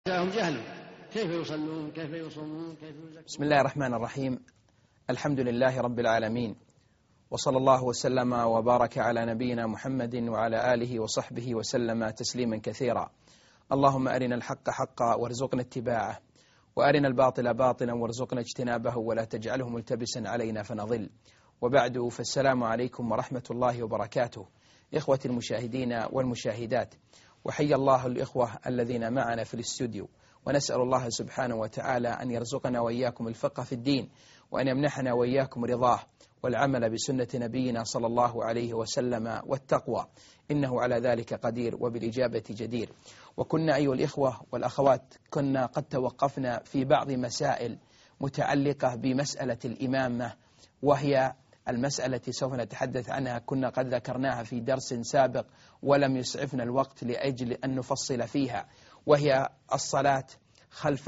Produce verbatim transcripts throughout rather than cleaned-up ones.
جاءهم جهل كيف يصلون كيف يصومون كيف يزكون. بسم الله الرحمن الرحيم. الحمد لله رب العالمين، وصلى الله وسلم وبارك على نبينا محمد وعلى آله وصحبه وسلم تسليما كثيرا. اللهم أرنا الحق حقا وارزقنا اتباعه، وأرنا الباطل باطلا وارزقنا اجتنابه، ولا تجعله ملتبسا علينا فنضل. وبعد، فالسلام عليكم ورحمة الله وبركاته. إخوة المشاهدين والمشاهدات، وحي الله الإخوة الذين معنا في الاستوديو، ونسأل الله سبحانه وتعالى أن يرزقنا وإياكم الفقه في الدين، وأن يمنحنا وإياكم رضاه والعمل بسنة نبينا صلى الله عليه وسلم والتقوى، إنه على ذلك قدير وبالإجابة جدير. وكنا أيها الإخوة والأخوات كنا قد توقفنا في بعض مسائل متعلقة بمسألة الإمامة، وهي المسألة التي سوف نتحدث عنها كنا قد ذكرناها في درس سابق ولم يسعفنا الوقت لأجل أن نفصل فيها، وهي الصلاة خلف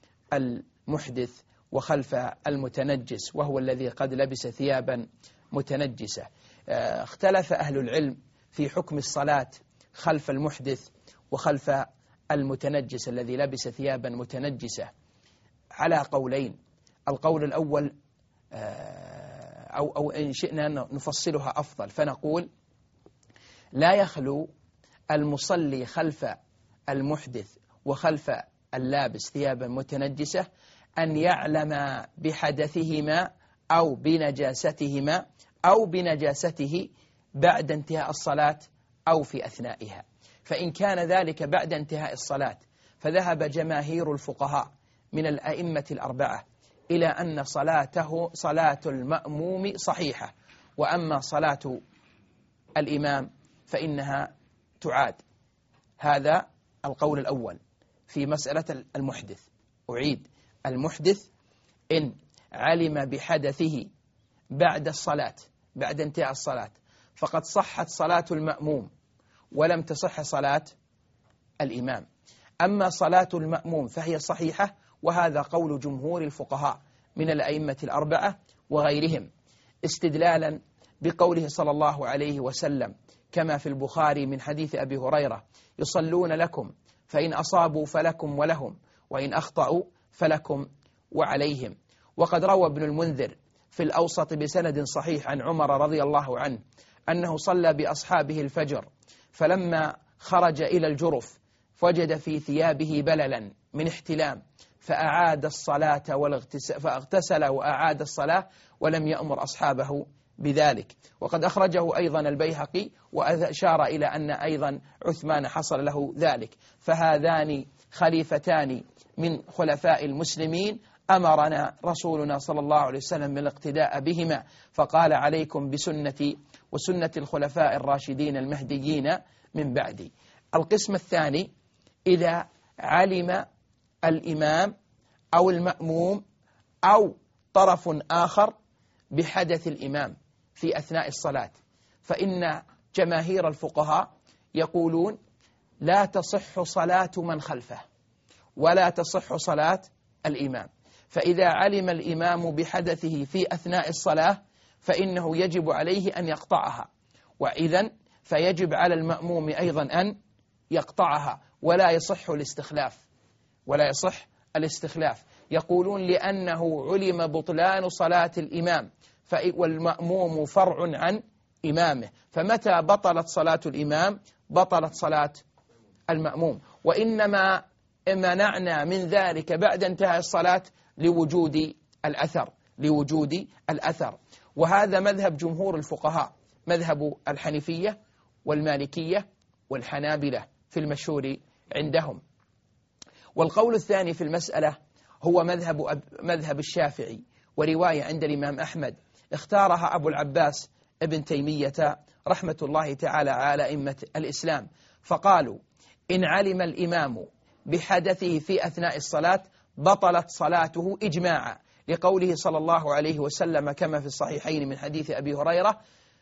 المحدث وخلف المتنجس، وهو الذي قد لبس ثيابا متنجسة. اختلف أهل العلم في حكم الصلاة خلف المحدث وخلف المتنجس الذي لبس ثيابا متنجسة على قولين. القول الأول، أو, أو إن شئنا نفصلها أفضل، فنقول لا يخلو المصلي خلف المحدث وخلف اللابس ثيابا متنجسة أن يعلم بحدثهما أو بنجاستهما أو بنجاسته بعد انتهاء الصلاة أو في أثنائها. فإن كان ذلك بعد انتهاء الصلاة فذهب جماهير الفقهاء من الأئمة الأربعة إلى أن صلاته صلاة المأموم صحيحة، وأما صلاة الإمام فإنها تعاد. هذا القول الأول في مسألة المحدث. أعيد: المحدث إن علم بحدثه بعد الصلاة بعد انتهاء الصلاة فقد صحت صلاة المأموم ولم تصح صلاة الإمام. أما صلاة المأموم فهي صحيحة، وهذا قول جمهور الفقهاء من الأئمة الأربعة وغيرهم، استدلالا بقوله صلى الله عليه وسلم كما في البخاري من حديث أبي هريرة: يصلون لكم فإن أصابوا فلكم ولهم، وإن أخطأوا فلكم وعليهم. وقد روى ابن المنذر في الأوسط بسند صحيح عن عمر رضي الله عنه أنه صلى بأصحابه الفجر، فلما خرج إلى الجرف وجد في ثيابه بللا من احتلام، فأعاد الصلاة فاغتسل وأعاد الصلاة ولم يأمر أصحابه بذلك. وقد أخرجه أيضا البيهقي وأشار إلى أن أيضا عثمان حصل له ذلك. فهذان خليفتان من خلفاء المسلمين أمرنا رسولنا صلى الله عليه وسلم بالاقتداء بهما، فقال: عليكم بسنتي وسنة الخلفاء الراشدين المهديين من بعدي. القسم الثاني: إذا علم الإمام أو المأموم أو طرف آخر بحدث الإمام في أثناء الصلاة، فإن جماهير الفقهاء يقولون لا تصح صلاة من خلفه ولا تصح صلاة الإمام. فإذا علم الإمام بحدثه في أثناء الصلاة فإنه يجب عليه أن يقطعها، وإذن فيجب على المأموم أيضا أن يقطعها، ولا يصح الاستخلاف ولا يصح الاستخلاف. يقولون لأنه علم بطلان صلاة الإمام، والمأموم فرع عن إمامه، فمتى بطلت صلاة الإمام بطلت صلاة المأموم. وإنما منعنا من ذلك بعد انتهاء الصلاة لوجود الأثر لوجود الأثر وهذا مذهب جمهور الفقهاء، مذهب الحنفية والمالكية والحنابلة في المشهور عندهم. والقول الثاني في المسألة هو مذهب مذهب الشافعي، ورواية عند الإمام أحمد اختارها أبو العباس ابن تيمية رحمة الله تعالى على أئمة الإسلام، فقالوا: إن علم الإمام بحدثه في أثناء الصلاة بطلت صلاته إجماعا، لقوله صلى الله عليه وسلم كما في الصحيحين من حديث أبي هريرة: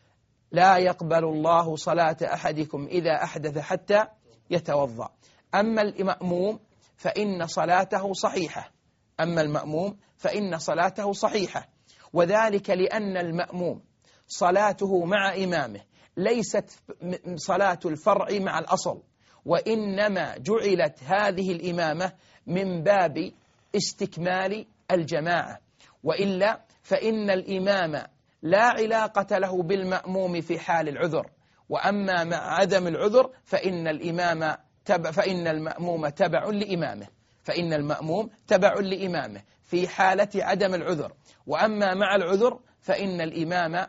لا يقبل الله صلاة أحدكم إذا أحدث حتى يتوضأ. أما المأموم فإن صلاته صحيحة أما المأموم فإن صلاته صحيحة وذلك لأن المأموم صلاته مع إمامه ليست صلاة الفرع مع الأصل، وإنما جعلت هذه الإمامة من باب استكمال الجماعة، وإلا فإن الإمام لا علاقة له بالمأموم في حال العذر، وأما مع عدم العذر فإن الإمام تبع فإن المأموم تبع لإمامه فإن المأموم تبع لإمامه في حالة عدم العذر، وأما مع العذر فإن الإمام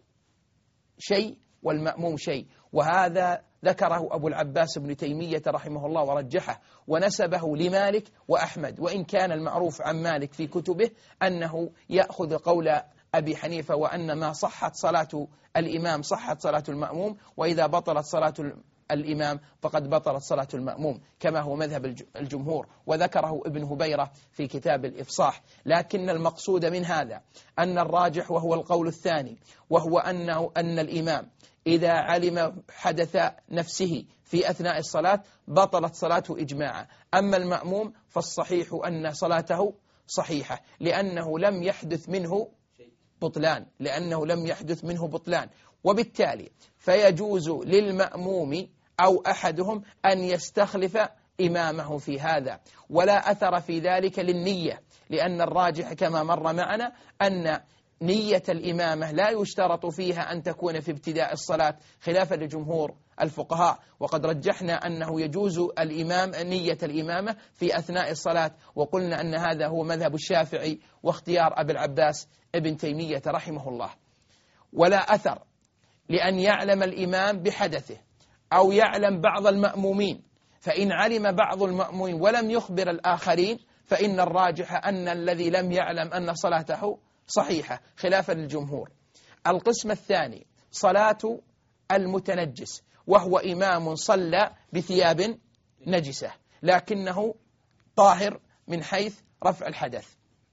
شيء والمأموم شيء. وهذا ذكره أبو العباس ابن تيمية رحمه الله ورجحه ونسبه لمالك وأحمد، وإن كان المعروف عن مالك في كتبه أنه يأخذ قول أبي حنيفة وأن ما صحت صلاة الإمام صحت صلاة المأموم، وإذا بطلت صلاة الإمام فقد بطلت صلاة المأموم، كما هو مذهب الجمهور، وذكره ابن هبيرة في كتاب الإفصاح. لكن المقصود من هذا أن الراجح وهو القول الثاني، وهو أنه أن الإمام إذا علم حدث نفسه في أثناء الصلاة بطلت صلاته إجماعا. أما المأموم فالصحيح أن صلاته صحيحة، لأنه لم يحدث منه بطلان لأنه لم يحدث منه بطلان وبالتالي فيجوز للمأموم أو أحدهم أن يستخلف إمامه في هذا، ولا أثر في ذلك للنية، لأن الراجح كما مر معنا أن نية الإمامة لا يشترط فيها أن تكون في ابتداء الصلاة خلافا لجمهور الفقهاء، وقد رجحنا أنه يجوز الإمام نية الإمامة في أثناء الصلاة، وقلنا أن هذا هو مذهب الشافعي واختيار أبي العباس ابن تيمية رحمه الله. ولا أثر لأن يعلم الإمام بحدثه أو يعلم بعض المأمومين، فإن علم بعض المأمومين ولم يخبر الآخرين فإن الراجح أن الذي لم يعلم أن صلاته صحيحة خلافا للجمهور. القسم الثاني صلاة المتنجس، وهو إمام صلى بثياب نجسة لكنه طاهر من حيث رفع الحدث.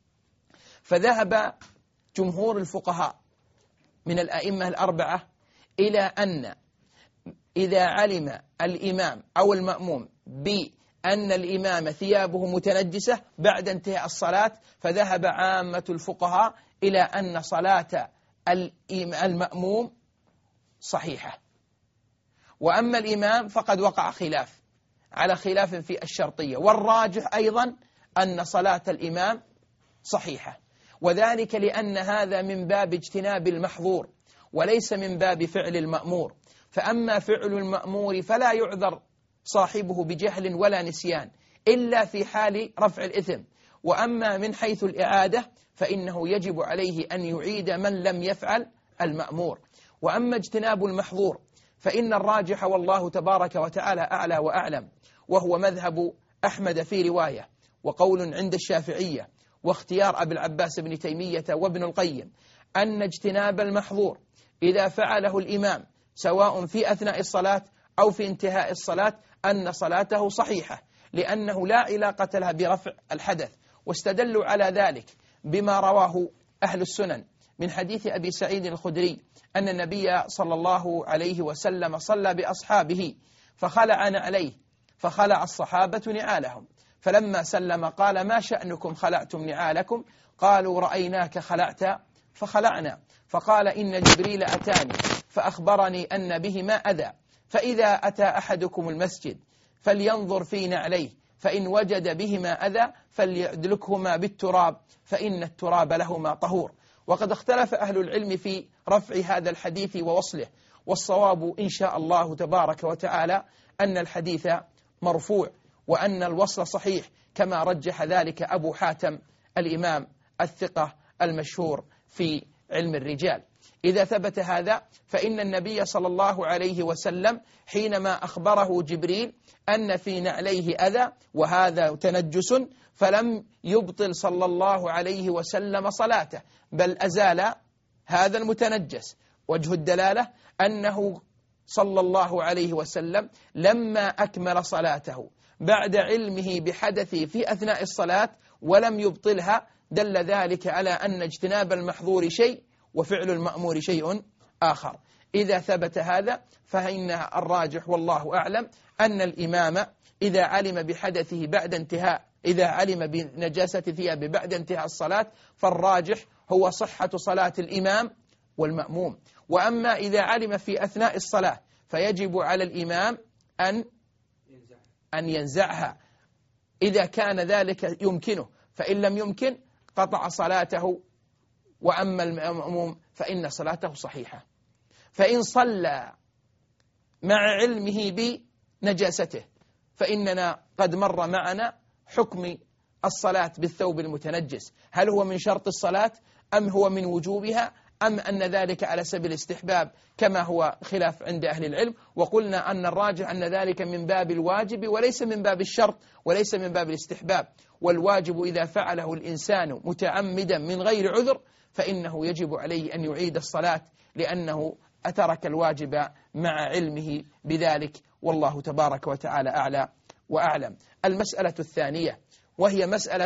فذهب جمهور الفقهاء من الأئمة الأربعة إلى أن إذا علم الإمام أو المأموم بأن الإمام ثيابه متنجسة بعد انتهاء الصلاة، فذهب عامة الفقهاء إلى أن صلاة المأموم صحيحة، وأما الإمام فقد وقع خلاف على خلاف في الشرطية، والراجح أيضا أن صلاة الإمام صحيحة، وذلك لأن هذا من باب اجتناب المحظور وليس من باب فعل المأمور. فأما فعل المأمور فلا يعذر صاحبه بجهل ولا نسيان إلا في حال رفع الإثم، وأما من حيث الإعادة فإنه يجب عليه أن يعيد من لم يفعل المأمور. وأما اجتناب المحظور فإن الراجح والله تبارك وتعالى أعلى وأعلم، وهو مذهب أحمد في رواية وقول عند الشافعية واختيار أبي العباس بن تيمية وابن القيم، أن اجتناب المحظور إذا فعله الإمام سواء في أثناء الصلاة أو في انتهاء الصلاة أن صلاته صحيحة، لأنه لا علاقة لها برفع الحدث. واستدلوا على ذلك بما رواه أهل السنن من حديث أبي سعيد الخدري أن النبي صلى الله عليه وسلم صلى بأصحابه فخلع نعليه، فخلع الصحابة نعالهم، فلما سلم قال: ما شأنكم خلعتم نعالكم؟ قالوا: رأيناك خلعت فخلعنا. فقال: إن جبريل أتاني فأخبرني أن بهما أذى، فإذا أتى أحدكم المسجد فلينظر في نعليه، فإن وجد بهما أذى فليدلكهما بالتراب، فإن التراب لهما طهور. وقد اختلف أهل العلم في رفع هذا الحديث ووصله، والصواب إن شاء الله تبارك وتعالى أن الحديث مرفوع وأن الوصل صحيح، كما رجح ذلك أبو حاتم الإمام الثقة المشهور في علم الرجال. إذا ثبت هذا فإن النبي صلى الله عليه وسلم حينما أخبره جبريل أن في نعليه أذى وهذا تنجس فلم يبطل صلى الله عليه وسلم صلاته، بل أزال هذا المتنجس. وجه الدلالة أنه صلى الله عليه وسلم لما أكمل صلاته بعد علمه بحدثه في أثناء الصلاة ولم يبطلها، دل ذلك على أن اجتناب المحظور شيء وفعل المأمور شيء آخر. إذا ثبت هذا فإن الراجح والله أعلم أن الإمام إذا علم بحدثه بعد انتهاء إذا علم بنجاسة ثيابه بعد انتهاء الصلاة فالراجح هو صحة صلاة الإمام والمأموم. وأما إذا علم في أثناء الصلاة فيجب على الإمام أن أن ينزعها إذا كان ذلك يمكنه، فإن لم يمكن قطع صلاته. وأما المأموم فإن صلاته صحيحة. فإن صلى مع علمه بنجاسته فإننا قد مر معنا حكم الصلاة بالثوب المتنجس، هل هو من شرط الصلاة أم هو من وجوبها أم أن ذلك على سبيل الاستحباب كما هو خلاف عند أهل العلم. وقلنا أن الراجح أن ذلك من باب الواجب وليس من باب الشرط وليس من باب الاستحباب. والواجب إذا فعله الإنسان متعمدا من غير عذر فإنه يجب عليه أن يعيد الصلاة لأنه أترك الواجب مع علمه بذلك، والله تبارك وتعالى أعلى وأعلم. المسألة الثانية وهي مسألة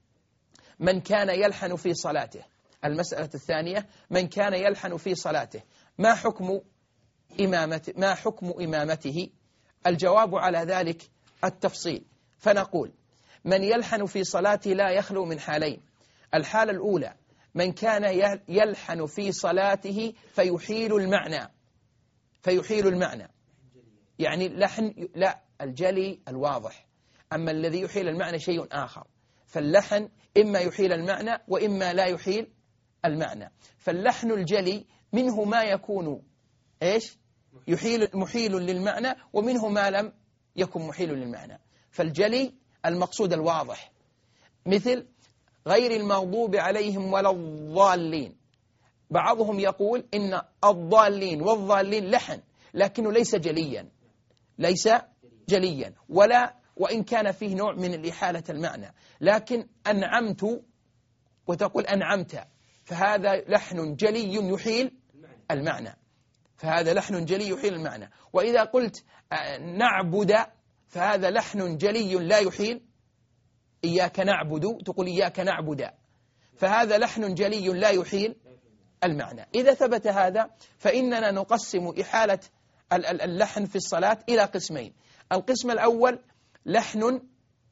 من كان يلحن في صلاته. المسألة الثانية من كان يلحن في صلاته ما حكم إمامته ما حكم إمامته؟ الجواب على ذلك التفصيل، فنقول من يلحن في صلاته لا يخلو من حالين. الحالة الأولى من كان يلحن في صلاته فيحيل المعنى فيحيل المعنى يعني لحن لا الجلي الواضح، أما الذي يحيل المعنى شيء آخر. فاللحن إما يحيل المعنى وإما لا يحيل المعنى. فاللحن الجلي منه ما يكون إيش يحيل محيل للمعنى ومنه ما لم يكن محيل للمعنى. فالجلي المقصود الواضح، مثل غير المغضوب عليهم ولا الضالين. بعضهم يقول إن الضالين والضالين لحن لكنه ليس جليا ليس جليا ولا وإن كان فيه نوع من الإحالة المعنى. لكن أنعمت وتقول أنعمت فهذا لحن جلي يحيل المعنى فهذا لحن جلي يحيل المعنى. وإذا قلت نعبد فهذا لحن جلي لا يحيل إياك نعبد، تقول إياك نعبد فهذا لحن جلي لا يحيل المعنى. إذا ثبت هذا فإننا نقسم إحالة اللحن في الصلاة إلى قسمين. القسم الأول لحن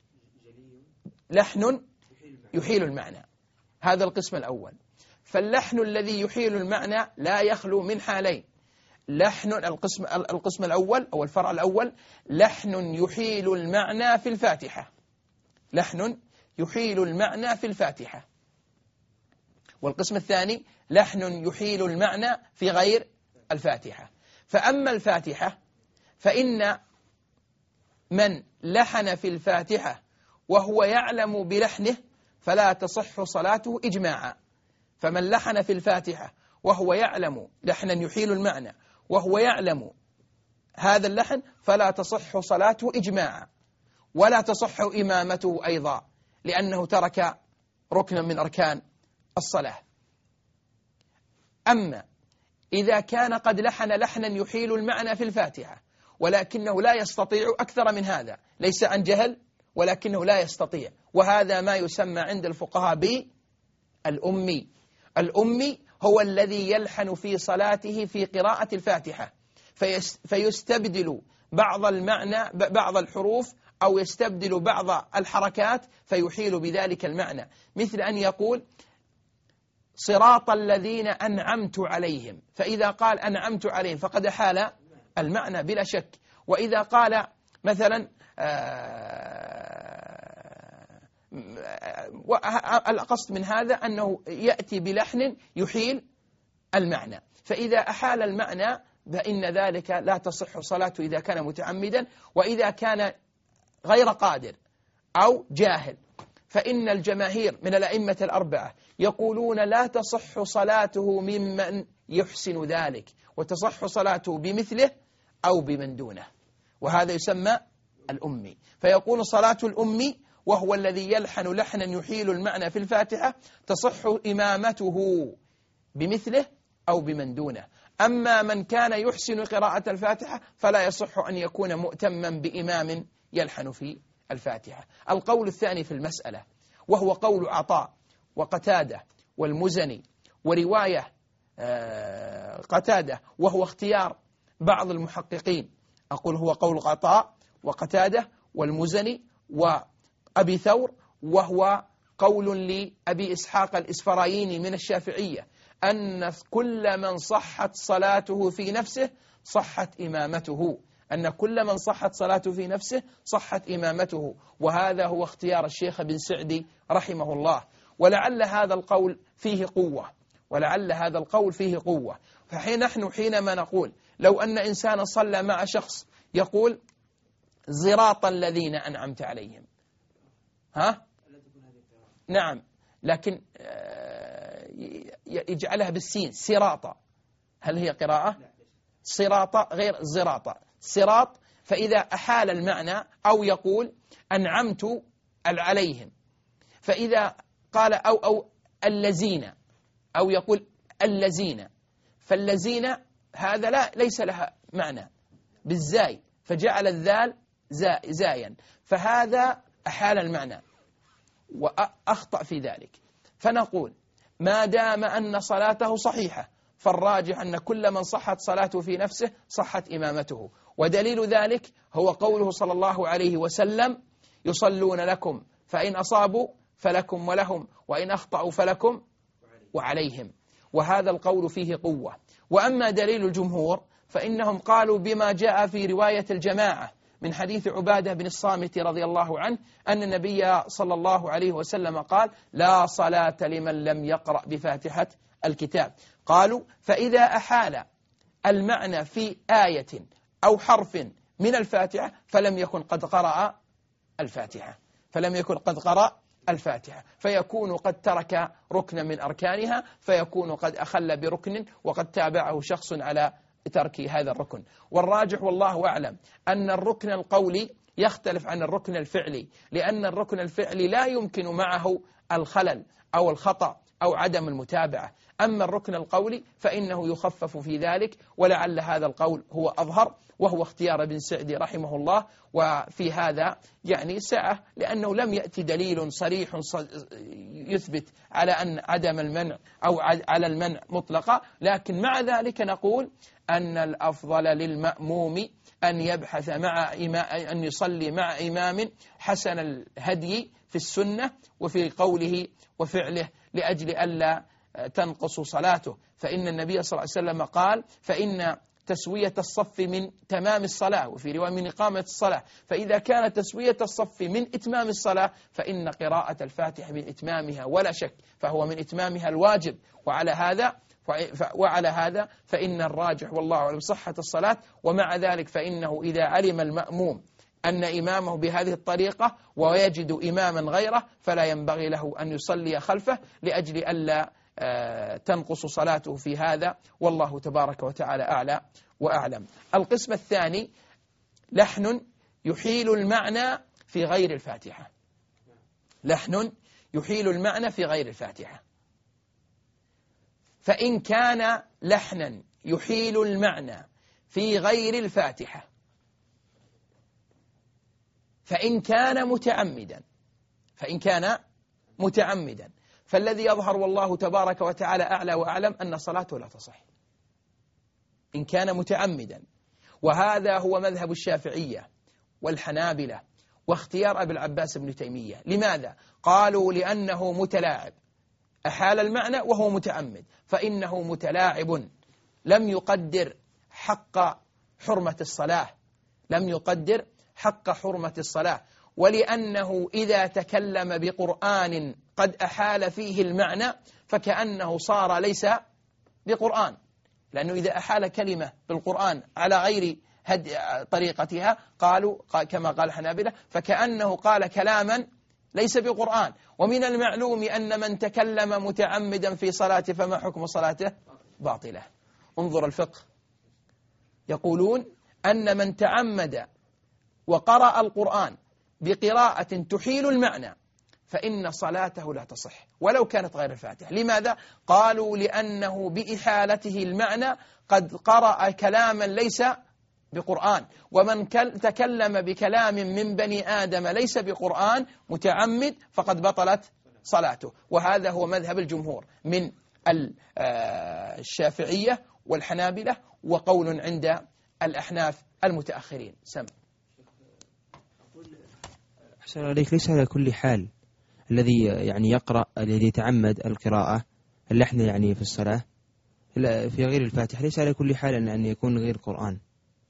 لحن يحيل المعنى، هذا القسم الأول. فاللحن الذي يحيل المعنى لا يخلو من حالين. لحن القسم القسم الأول أو الفرع الأول لحن يحيل المعنى في الفاتحة لحن يحيل المعنى في الفاتحة والقسم الثاني لحن يحيل المعنى في غير الفاتحة. فأما الفاتحة فإن من لحن في الفاتحة وهو يعلم بلحنه فلا تصح صلاته إجماعا. فمن لحن في الفاتحة وهو يعلم لحنا يحيل المعنى وهو يعلم هذا اللحن فلا تصح صلاته إجماعا ولا تصح إمامته أيضا لأنه ترك ركنا من أركان الصلاة. أما إذا كان قد لحن لحنا يحيل المعنى في الفاتحة ولكنه لا يستطيع أكثر من هذا، ليس عن جهل ولكنه لا يستطيع، وهذا ما يسمى عند الفقهاء بالأمي. الأمي هو الذي يلحن في صلاته في قراءة الفاتحة فيستبدل بعض المعنى بعض الحروف أو يستبدل بعض الحركات فيحيل بذلك المعنى، مثل أن يقول صراط الذين أنعمت عليهم، فإذا قال أنعمت عليهم فقد حال المعنى بلا شك. وإذا قال مثلا القصد من هذا أنه يأتي بلحن يحيل المعنى، فإذا أحال المعنى فإن ذلك لا تصح صلاته إذا كان متعمدا. وإذا كان غير قادر أو جاهل فإن الجماهير من الأئمة الأربعة يقولون لا تصح صلاته ممن يحسن ذلك، وتصح صلاته بمثله أو بمن دونه، وهذا يسمى الأمي. فيقول صلاة الأمي وهو الذي يلحن لحنا يحيل المعنى في الفاتحة تصح إمامته بمثله أو بمن دونه. أما من كان يحسن قراءة الفاتحة فلا يصح أن يكون مؤتما بإمام يلحن في الفاتحة. القول الثاني في المسألة وهو قول عطاء وقتادة والمزني ورواية قتادة وهو اختيار بعض المحققين، أقول هو قول عطاء وقتادة والمزني وأبي ثور، وهو قول لأبي إسحاق الإسفرايني من الشافعية أن كل من صحت صلاته في نفسه صحت إمامته، أن كل من صحت صلاته في نفسه صحت إمامته، وهذا هو اختيار الشيخ بن سعدي رحمه الله. ولعل هذا القول فيه قوة، ولعل هذا القول فيه قوة. فحين نحن حينما نقول لو أن إنسانا صلى مع شخص يقول صراط الذين أنعمت عليهم، ها؟ نعم، لكن يجعلها بالسين صراط، هل هي قراءة؟ صراط غير زراط، صراط. فإذا أحال المعنى أو يقول أنعمت عليهم، فإذا قال أو أو الذين، أو يقول الذين، فالذين هذا لا ليس لها معنى بالزاي، فجعل الذال زايا، فهذا أحال المعنى وأخطأ في ذلك. فنقول ما دام أن صلاته صحيحة فالراجح أن كل من صحت صلاته في نفسه صحت إمامته. ودليل ذلك هو قوله صلى الله عليه وسلم يصلون لكم فإن أصابوا فلكم ولهم وإن أخطأوا فلكم وعليهم، وهذا القول فيه قوة. وأما دليل الجمهور فإنهم قالوا بما جاء في رواية الجماعة من حديث عبادة بن الصامت رضي الله عنه أن النبي صلى الله عليه وسلم قال لا صلاة لمن لم يقرأ بفاتحة الكتاب. قالوا فإذا أحال المعنى في آية أو حرف من الفاتحة فلم يكن قد قرأ الفاتحة، فلم يكن قد قرأ الفاتحة، فيكون قد ترك ركنا من أركانها، فيكون قد أخل بركن وقد تابعه شخص على ترك هذا الركن. والراجح والله أعلم أن الركن القولي يختلف عن الركن الفعلي، لأن الركن الفعلي لا يمكن معه الخلل أو الخطأ أو عدم المتابعة. أما الركن القولي فإنه يخفف في ذلك، ولعل هذا القول هو أظهر وهو اختيار ابن سعدي رحمه الله. وفي هذا يعني سعة، لأنه لم يأتي دليل صريح يثبت على أن عدم المنع أو على المنع مطلقا، لكن مع ذلك نقول أن الأفضل للمأموم أن يبحث مع أن يصلي مع إمام حسن الهدي في السنة وفي قوله وفعله، لأجل ألا تنقص صلاته. فإن النبي صلى الله عليه وسلم قال فإن تسوية الصف من تمام الصلاة، وفي رواية من إقامة الصلاة، فإذا كانت تسوية الصف من إتمام الصلاة فإن قراءة الفاتحة من إتمامها ولا شك، فهو من إتمامها الواجب. وعلى هذا وعلى هذا فإن الراجح والله أعلم صحة الصلاة. ومع ذلك فإنه إذا علم المأموم أن إمامه بهذه الطريقة ويجد إماما غيره فلا ينبغي له أن يصلي خلفه، لأجل ألا تنقص صلاته في هذا، والله تبارك وتعالى أعلى وأعلم. القسم الثاني لحن يحيل المعنى في غير الفاتحة، لحن يحيل المعنى في غير الفاتحة. فإن كان لحنا يحيل المعنى في غير الفاتحة، فإن كان متعمدا فإن كان متعمدا فالذي يظهر والله تبارك وتعالى أعلى وأعلم أن صلاته لا تصح إن كان متعمدا. وهذا هو مذهب الشافعية والحنابلة واختيار أبي العباس بن تيمية. لماذا؟ قالوا لأنه متلاعب، أحال المعنى وهو متعمد، فإنه متلاعب لم يقدر حق حرمة الصلاة، لم يقدر حق حرمة الصلاة. ولأنه إذا تكلم بقرآن قد أحال فيه المعنى فكأنه صار ليس بقرآن، لأنه إذا أحال كلمة بالقرآن على غير طريقتها قالوا كما قال الحنابلة فكأنه قال كلاما ليس بقرآن. ومن المعلوم أن من تكلم متعمدا في صلاته فما حكم صلاته؟ باطلة. انظر الفقه، يقولون أن من تعمد وقرأ القرآن بقراءة تحيل المعنى فإن صلاته لا تصح ولو كانت غير الفاتحة. لماذا؟ قالوا لأنه بإحالته المعنى قد قرأ كلاما ليس بقرآن، ومن تكلم بكلام من بني آدم ليس بقرآن متعمد فقد بطلت صلاته. وهذا هو مذهب الجمهور من الشافعية والحنابلة، وقول عند الأحناف المتأخرين. سمع. أحسن عليك، ليس على كل حال الذي يعني يقرأ الذي يتعمد القراءة اللحن يعني في الصلاة في غير الفاتحة ليس على كل حال أن يكون غير قرآن.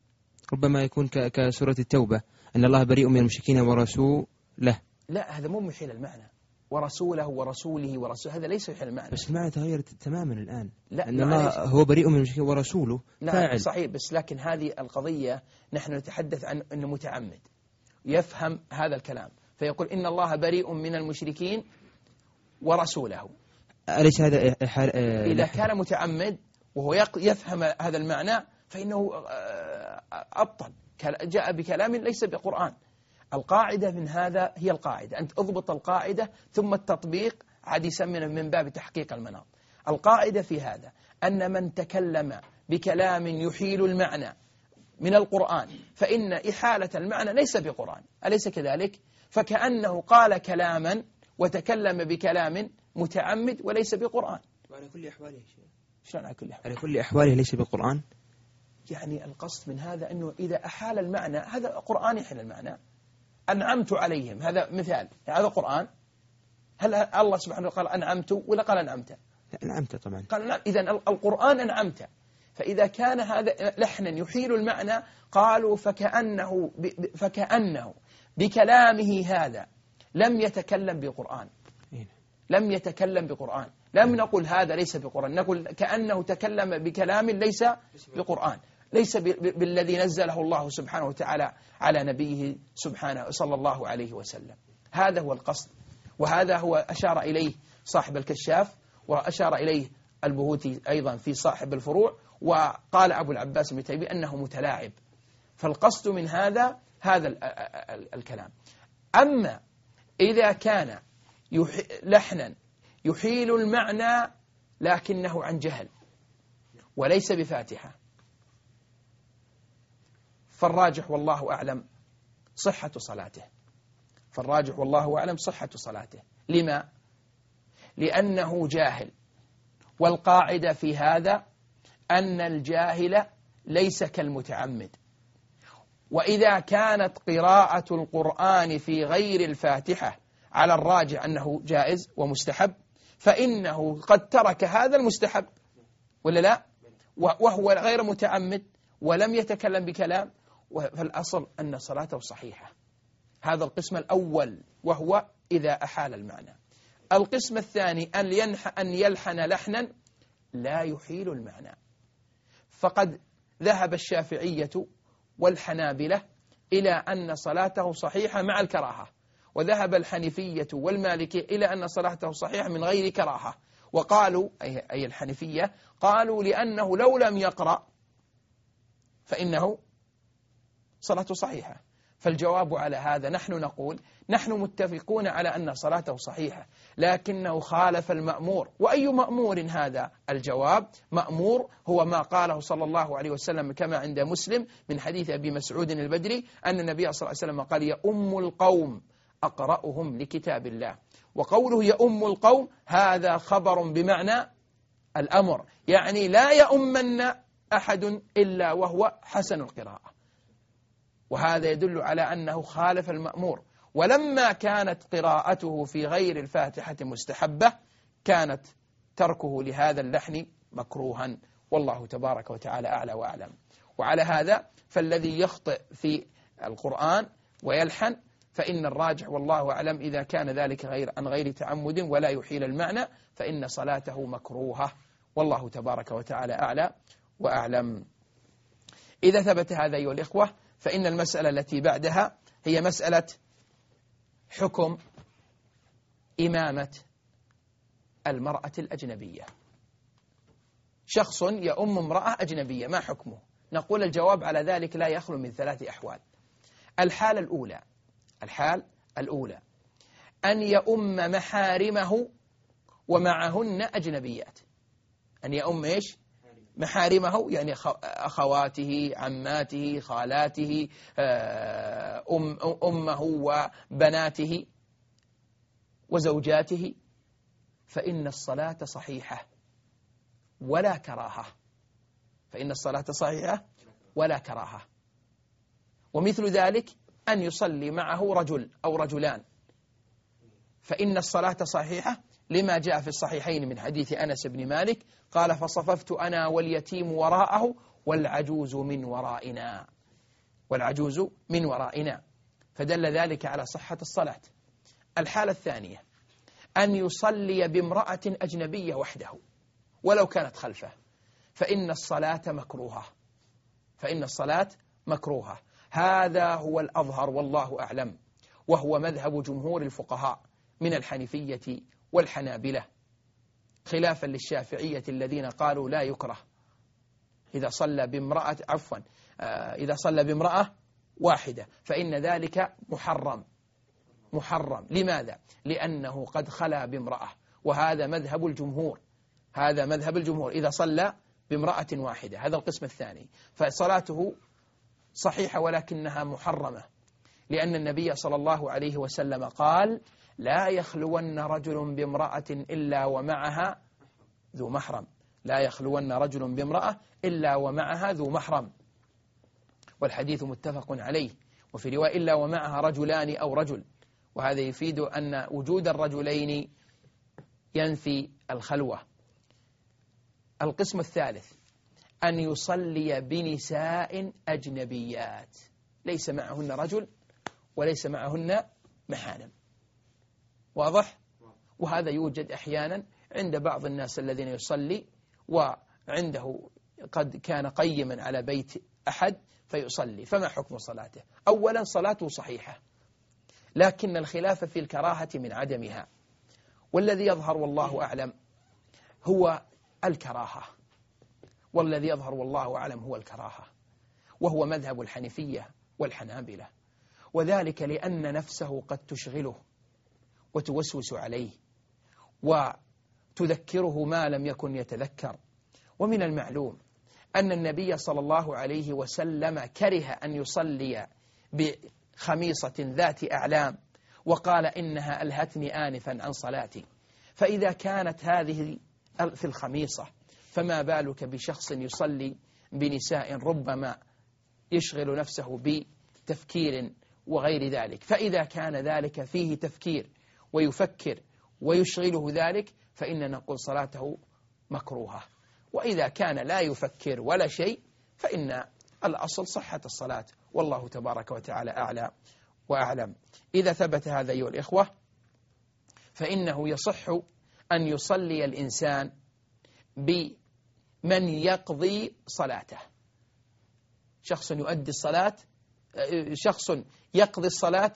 ربما يكون كسورة التوبة أن الله بريء من المشركين ورسوله. لا، هذا مو محيل المعنى، ورسوله ورسوله ورسوله، هذا ليس محيل المعنى. بس المعنى تغير تماما الآن. لا، أن الله هو بريء من المشركين ورسوله فاعل. صحيح، بس لكن هذه القضية نحن نتحدث عن أنه متعمد يفهم هذا الكلام، فيقول إن الله بريء من المشركين ورسوله. أليس هذا إحال... إذا كان متعمد وهو يفهم هذا المعنى فإنه أبطل، جاء بكلام ليس بقرآن. القاعدة من هذا هي القاعدة، أنت أضبط القاعدة ثم التطبيق عاد يسمى من باب تحقيق المناط. القاعدة في هذا أن من تكلم بكلام يحيل المعنى من القرآن فإن إحالة المعنى ليس بقرآن، أليس كذلك؟ فكأنه قال كلاما وتكلم بكلام متعمد وليس بقرآن. وعلى كل أحواله شلون على كل أحواله؟ على كل أحواله ليس بقرآن. يعني القصد من هذا أنه إذا أحال المعنى هذا قرآن يحيل المعنى. أنعمت عليهم هذا مثال، هذا قرآن. هل الله سبحانه وتعالى قال أنعمت ولا قال أنعمت؟ أنعمت طبعا. قال نعم. إذن القرآن أنعمت. فإذا كان هذا لحنا يحيل المعنى قالوا فكأنه فكأنه بكلامه هذا لم يتكلم بقرآن، لم يتكلم بقرآن. لم نقل هذا ليس بقرآن، نقول كأنه تكلم بكلام ليس بقرآن، ليس بالذي نزله الله سبحانه وتعالى على نبيه سبحانه صلى الله عليه وسلم. هذا هو القصد، وهذا هو أشار إليه صاحب الكشاف، وأشار إليه البهوتي أيضا في صاحب الفروع، وقال أبو العباس بن تيمية أنه متلاعب. فالقصد من هذا هذا الكلام. أما إذا كان لحنا يحيل المعنى لكنه عن جهل وليس بفاتحة، فالراجح والله أعلم صحة صلاته، فالراجح والله أعلم صحة صلاته. لما؟ لأنه جاهل، والقاعدة في هذا أن الجاهل ليس كالمتعمد. وإذا كانت قراءة القرآن في غير الفاتحة على الراجح أنه جائز ومستحب، فإنه قد ترك هذا المستحب ولا لا، وهو غير متعمد ولم يتكلم بكلام، فالأصل أن صلاته صحيحة. هذا القسم الأول، وهو إذا أحال المعنى. القسم الثاني أن ينح أن يلحن لحنا لا يحيل المعنى، فقد ذهب الشافعية والحنابلة إلى أن صلاته صحيحة مع الكراهة، وذهب الحنفية والمالكية إلى أن صلاته صحيحة من غير كراهة. وقالوا أي الحنفية قالوا لأنه لو لم يقرأ فإنه صلاته صحيحة. فالجواب على هذا نحن نقول نحن متفقون على أن صلاته صحيحة، لكنه خالف المأمور. وأي مأمور هذا؟ الجواب مأمور هو ما قاله صلى الله عليه وسلم كما عند مسلم من حديث أبي مسعود البدري أن النبي صلى الله عليه وسلم قال: يؤم القوم أقرأهم لكتاب الله. وقوله يؤم القوم هذا خبر بمعنى الأمر، يعني لا يؤمن أحد إلا وهو حسن القراءة، وهذا يدل على أنه خالف المأمور. ولما كانت قراءته في غير الفاتحة مستحبة كانت تركه لهذا اللحن مكروها، والله تبارك وتعالى أعلى وأعلم. وعلى هذا فالذي يخطئ في القرآن ويلحن فإن الراجح والله أعلم إذا كان ذلك غير عن غير تعمد ولا يحيل المعنى فإن صلاته مكروهة، والله تبارك وتعالى أعلى وأعلم. إذا ثبت هذا أيها الإخوة فإن المسألة التي بعدها هي مسألة حكم إمامة المرأة الأجنبية. شخص يؤم امرأة أجنبية، ما حكمه؟ نقول الجواب على ذلك لا يخلو من ثلاث أحوال. الحالة الأولى الحال الأولى أن يؤم محارمه ومعهن أجنبيات. أن يؤم إيش؟ محارمه، يعني أخواته، عماته، خالاته، أم أمه وبناته وزوجاته، فإن الصلاة صحيحة ولا كراهة، فإن الصلاة صحيحة ولا كراهة. ومثل ذلك أن يصلي معه رجل أو رجلان، فإن الصلاة صحيحة لما جاء في الصحيحين من حديث أنس بن مالك قال: فصففت أنا واليتيم وراءه والعجوز من ورائنا. والعجوز من ورائنا، فدل ذلك على صحة الصلاة. الحالة الثانية أن يصلي بامرأة أجنبية وحده ولو كانت خلفه، فإن الصلاة مكروهة، فإن الصلاة مكروهة. هذا هو الأظهر والله أعلم، وهو مذهب جمهور الفقهاء من الحنفية والحنابلة، خلافا للشافعية الذين قالوا لا يكره إذا صلى بامرأة عفوا إذا صلى بامرأة واحدة، فإن ذلك محرم محرم. لماذا؟ لأنه قد خلا بامرأة، وهذا مذهب الجمهور، هذا مذهب الجمهور إذا صلى بامرأة واحدة. هذا القسم الثاني، فصلاته صحيحة ولكنها محرمة، لأن النبي صلى الله عليه وسلم قال لا يخلون رجل بامرأة إلا ومعها ذو محرم، لا يخلون رجل بامرأة إلا ومعها ذو محرم، والحديث متفق عليه. وفي رواية إلا ومعها رجلان أو رجل، وهذا يفيد أن وجود الرجلين ينفي الخلوة. القسم الثالث أن يصلي بنساء أجنبيات ليس معهن رجل وليس معهن محارم، واضح؟ وهذا يوجد أحيانا عند بعض الناس الذين يصلي وعنده قد كان قيما على بيت أحد فيصلي، فما حكم صلاته؟ أولا صلاته صحيحة، لكن الخلاف في الكراهة من عدمها، والذي يظهر والله أعلم هو الكراهة، والذي يظهر والله أعلم هو الكراهة، وهو مذهب الحنفية والحنابلة، وذلك لأن نفسه قد تشغله وتوسوس عليه وتذكره ما لم يكن يتذكر. ومن المعلوم أن النبي صلى الله عليه وسلم كره أن يصلي بخميصة ذات أعلام، وقال إنها ألهتني آنفا عن صلاتي. فإذا كانت هذه في الخميصة فما بالك بشخص يصلي بنساء ربما يشغل نفسه بتفكير وغير ذلك. فإذا كان ذلك فيه تفكير ويفكر ويشغله ذلك فإن نقول صلاته مكروهة، وإذا كان لا يفكر ولا شيء فإن الأصل صحة الصلاة، والله تبارك وتعالى أعلى وأعلم. إذا ثبت هذا أيها الإخوة فإنه يصح أن يصلي الإنسان بمن يقضي صلاته، شخص يؤدي الصلاة، شخص يقضي الصلاة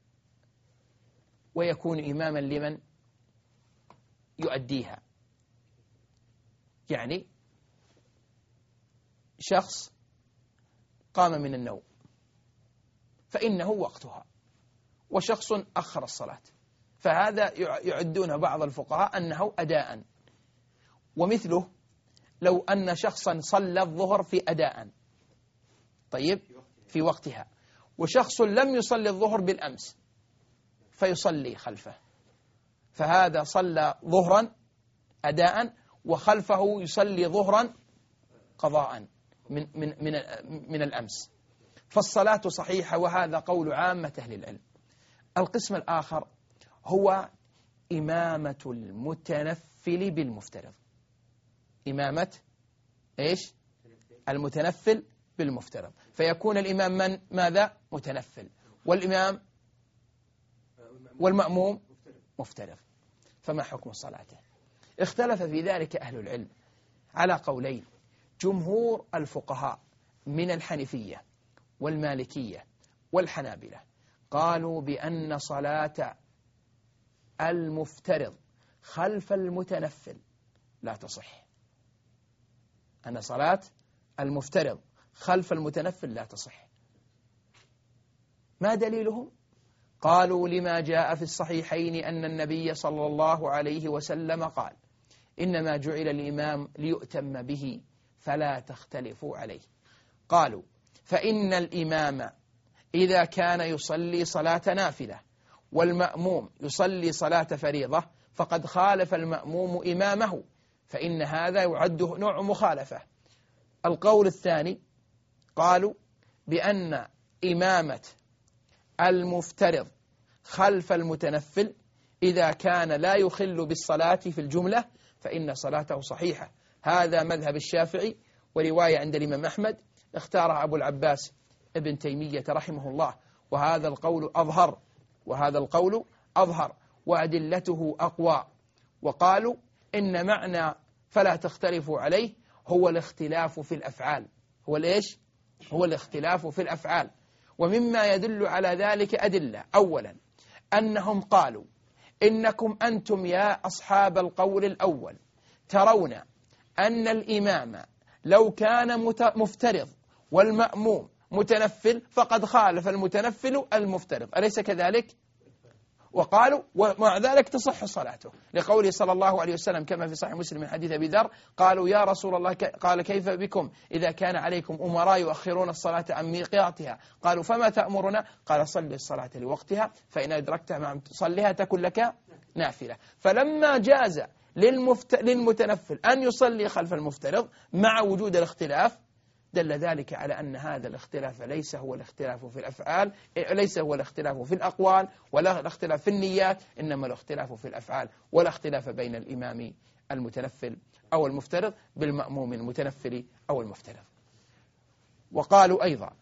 ويكون إماما لمن يؤديها. يعني شخص قام من النوم فإنه وقتها، وشخص أخر الصلاة، فهذا يعدون بعض الفقهاء أنه أداء. ومثله لو أن شخصا صلى الظهر في أداء، طيب في وقتها، وشخص لم يصلي الظهر بالأمس فيصلي خلفه، فهذا صلى ظهرا أداء وخلفه يصلي ظهرا قضاء من, من, من, من الأمس، فالصلاة صحيحة، وهذا قول عامة أهل العلم. القسم الآخر هو إمامة المتنفل بالمفترض، إمامة إيش؟ المتنفل بالمفترض، فيكون الإمام من ماذا؟ متنفل، والإمام والمأموم مفترض، فما حكم صلاته؟ اختلف في ذلك أهل العلم على قولين. جمهور الفقهاء من الحنفية والمالكية والحنابلة قالوا بأن صلاة المفترض خلف المتنفل لا تصح، أن صلاة المفترض خلف المتنفل لا تصح. ما دليلهم؟ قالوا لما جاء في الصحيحين أن النبي صلى الله عليه وسلم قال إنما جعل الإمام ليؤتم به فلا تختلفوا عليه. قالوا فإن الإمام إذا كان يصلي صلاة نافلة والمأموم يصلي صلاة فريضة فقد خالف المأموم إمامه، فإن هذا يعد نوع مخالفة. القول الثاني قالوا بأن إمامة المفترض خلف المتنفل إذا كان لا يخل بالصلاة في الجملة فإن صلاته صحيحة. هذا مذهب الشافعي، ورواية عند الإمام أحمد اختارها أبو العباس ابن تيمية رحمه الله، وهذا القول أظهر وهذا القول أظهر وأدلته أقوى. وقالوا إن معنى فلا تختلفوا عليه هو الاختلاف في الأفعال. هو ليش؟ هو الاختلاف في الأفعال. ومما يدل على ذلك أدلة. أولا أنهم قالوا إنكم أنتم يا أصحاب القول الأول ترون أن الإمام لو كان مفترض والمأموم متنفل فقد خالف المتنفل المفترض، أليس كذلك؟ وقالوا ومع ذلك تصح صلاته، لقوله صلى الله عليه وسلم كما في صحيح مسلم من حديث أبي ذر: قالوا يا رسول الله، قال كيف بكم إذا كان عليكم أمراء يؤخرون الصلاة عن ميقاتها؟ قالوا فما تأمرنا؟ قال صل الصلاة لوقتها فإن أدركتها ما تصليها تكن لك نافلة. فلما جاز للمفت... للمتنفل أن يصلي خلف المفترض مع وجود الاختلاف، دل ذلك على أن هذا الاختلاف ليس هو الاختلاف في الأفعال، ليس هو الاختلاف في الأقوال ولا الاختلاف في النيات، إنما الاختلاف في الأفعال، ولا اختلاف بين الإمام المتنفل أو المفترض بالمأموم المتنفل أو المفترض. وقالوا أيضا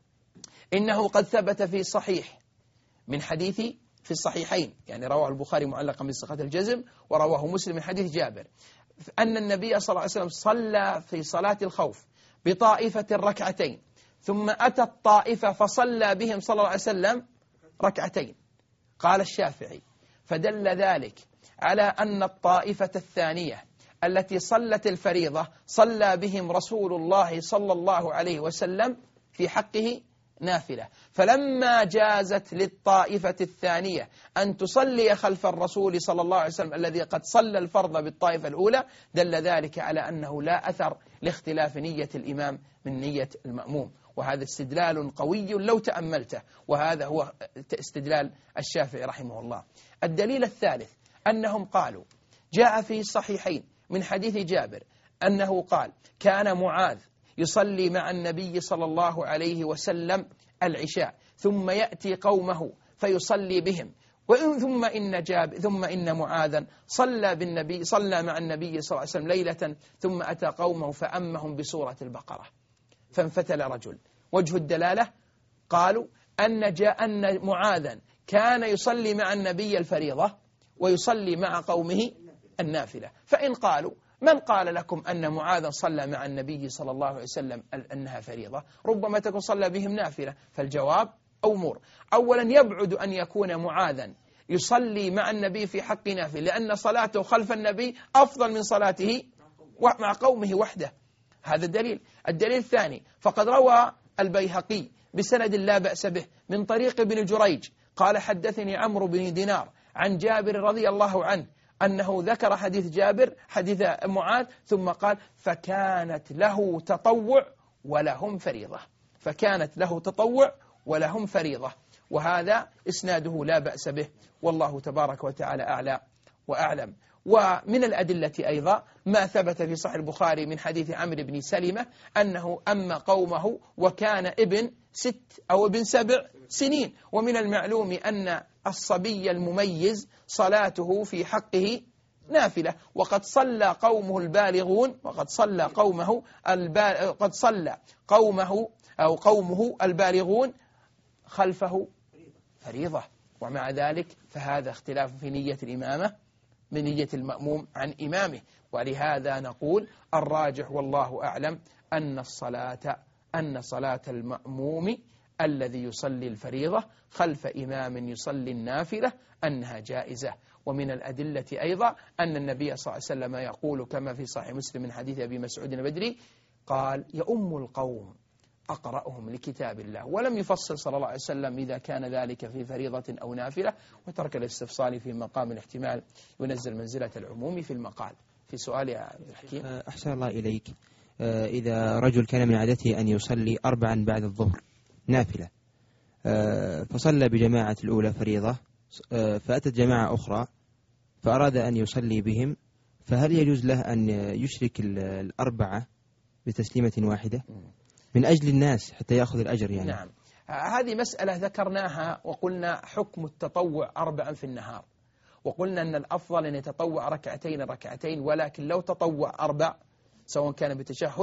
إنه قد ثبت في صحيح من حديث في الصحيحين، يعني رواه البخاري معلقا بصيغة الجزم ورواه مسلم من حديث جابر، أن النبي صلى الله عليه وسلم صلى في صلاة الخوف بطائفة ركعتين، ثم أتى الطائفة فصلى بهم صلى الله عليه وسلم ركعتين. قال الشافعي: فدل ذلك على أن الطائفة الثانية التي صلت الفريضة صلى بهم رسول الله صلى الله عليه وسلم في حقه نافلة، فلما جازت للطائفة الثانية أن تصلي خلف الرسول صلى الله عليه وسلم الذي قد صلى الفرض بالطائفة الأولى، دل ذلك على أنه لا أثر لاختلاف نية الإمام من نية المأموم. وهذا استدلال قوي لو تأملته، وهذا هو استدلال الشافعي رحمه الله. الدليل الثالث أنهم قالوا جاء في الصحيحين من حديث جابر أنه قال: كان معاذ يصلي مع النبي صلى الله عليه وسلم العشاء ثم يأتي قومه فيصلي بهم، ثم إن جاب ثم إن معاذا صلى بالنبي صلى مع النبي صلى الله عليه وسلم ليلة ثم أتى قومه فأمهم بسورة البقرة فانفتل رجل. وجه الدلالة قالوا أن جاء أن معاذا كان يصلي مع النبي الفريضة ويصلي مع قومه النافلة. فإن قالوا: من قال لكم أن معاذا صلى مع النبي صلى الله عليه وسلم أنها فريضة؟ ربما تكون صلى بهم نافلة. فالجواب أمور: أولا يبعد أن يكون معاذا يصلي مع النبي في حق نافلة، لأن صلاته خلف النبي أفضل من صلاته مع قومه وحده. هذا الدليل. الدليل الثاني: فقد روى البيهقي بسند لا بأس به من طريق ابن جريج قال: حدثني عمرو بن دينار عن جابر رضي الله عنه أنه ذكر حديث جابر حديث معاذ ثم قال: فكانت له تطوع ولهم فريضة. فكانت له تطوع ولهم فريضة. وهذا إسناده لا بأس به، والله تبارك وتعالى أعلى وأعلم. ومن الأدلة أيضا ما ثبت في صحيح البخاري من حديث عمرو بن سلمة أنه أما قومه وكان ابن ست أو ابن سبع سنين. ومن المعلوم أن الصبي المميز صلاته في حقه نافلة، وقد صلى قومه البالغون وقد صلى قومه البال... قد صلى قومه أو قومه البالغون خلفه فريضة. ومع ذلك فهذا اختلاف في نية الإمامة من نية المأموم عن إمامه. ولهذا نقول الراجح والله أعلم أن الصلاة أن صلاة المأموم الذي يصلي الفريضة خلف إمام يصلي النافلة أنها جائزة. ومن الأدلة أيضا أن النبي صلى الله عليه وسلم يقول كما في صحيح مسلم من حديث أبي مسعود البدري قال: يؤم القوم أقرأهم لكتاب الله. ولم يفصل صلى الله عليه وسلم إذا كان ذلك في فريضة أو نافلة، وترك الاستفصال في مقام الاحتمال ينزل منزلة العموم في المقال. في سؤال يا عبد الحكيم. أحسن الله إليك. إذا رجل كان من عادته أن يصلي أربعا بعد الظهر نافلة، فصلى بجماعة الأولى فريضة، فأتت جماعة أخرى فأراد أن يصلي بهم، فهل يجوز له أن يشرك الأربعة بتسليمة واحدة من أجل الناس حتى يأخذ الأجر يعني؟ نعم، هذه مسألة ذكرناها وقلنا حكم التطوع أربعا في النهار، وقلنا أن الأفضل أن يتطوع ركعتين ركعتين، ولكن لو تطوع أربع سواء كان بتشهد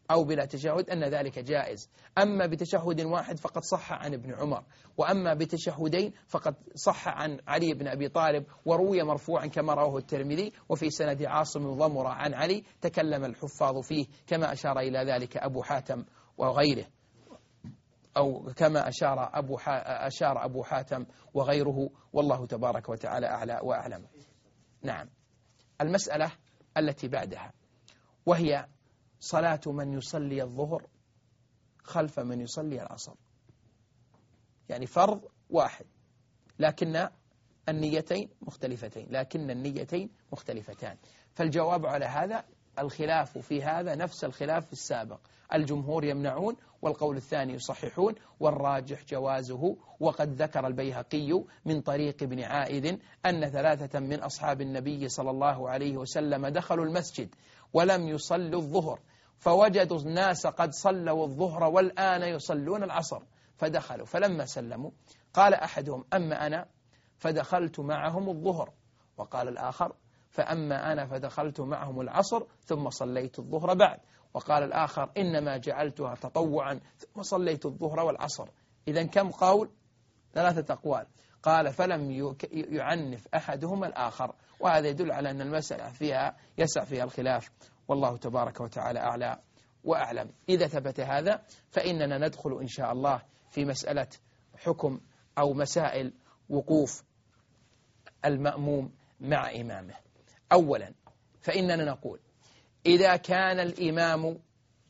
أو بلا تشهد أن ذلك جائز. أما بتشهد واحد فقد صح عن ابن عمر، وأما بتشهدين فقد صح عن علي بن أبي طالب، وروي مرفوعا كما رواه الترمذي. وفي سند عاصم ضمرة عن علي تكلم الحفاظ فيه كما أشار إلى ذلك أبو حاتم وغيره، أو كما أشار أبو أشار أبو حاتم وغيره، والله تبارك وتعالى أعلى وأعلم. نعم. المسألة التي بعدها وهي صلاة من يصلي الظهر خلف من يصلي العصر، يعني فرض واحد لكن النيتين مختلفتين لكن النيتين مختلفتان. فالجواب على هذا الخلاف في هذا نفس الخلاف في السابق، الجمهور يمنعون والقول الثاني يصححون، والراجح جوازه. وقد ذكر البيهقي من طريق ابن عائذ أن ثلاثة من أصحاب النبي صلى الله عليه وسلم دخلوا المسجد ولم يصلوا الظهر، فوجدوا الناس قد صلوا الظهر والآن يصلون العصر، فدخلوا، فلما سلموا قال أحدهم: أما أنا فدخلت معهم الظهر، وقال الآخر: فأما أنا فدخلت معهم العصر ثم صليت الظهر بعد، وقال الآخر: إنما جعلتها تطوعا ثم صليت الظهر والعصر. إذن كم قول؟ ثلاثة أقوال. قال: فلم يعنف أحدهما الآخر، وهذا يدل على أن المسألة فيها يسع فيها الخلاف، والله تبارك وتعالى أعلى وأعلم. إذا ثبت هذا فإننا ندخل إن شاء الله في مسألة حكم أو مسائل وقوف المأموم مع إمامه. أولا فإننا نقول: إذا كان الإمام